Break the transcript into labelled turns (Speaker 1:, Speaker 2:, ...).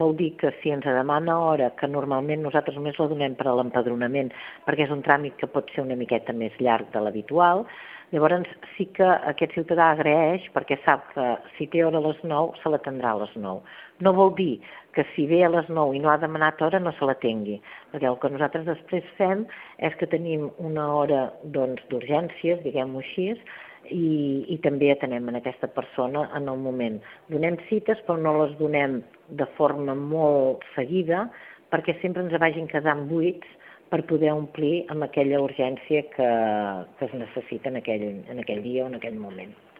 Speaker 1: Vol dir que si ens demana hora, que normalment nosaltres només la donem per a l'empadronament, perquè és un tràmit que pot ser una miqueta més llarg de l'habitual, llavors sí que aquest ciutadà agraeix perquè sap que si té hora a les 9 se l'atendrà a les 9. No vol dir que si ve a les 9 i no ha demanat hora no se l'atengui, perquè el que nosaltres després fem és que tenim una hora d'urgències, diguem-ho així, i també atenem en aquesta persona en el moment. Donem cites però no les donem de forma molt seguida perquè sempre ens vagin quedant buits per poder omplir amb aquella urgència que es necessita en aquell dia o en aquell moment.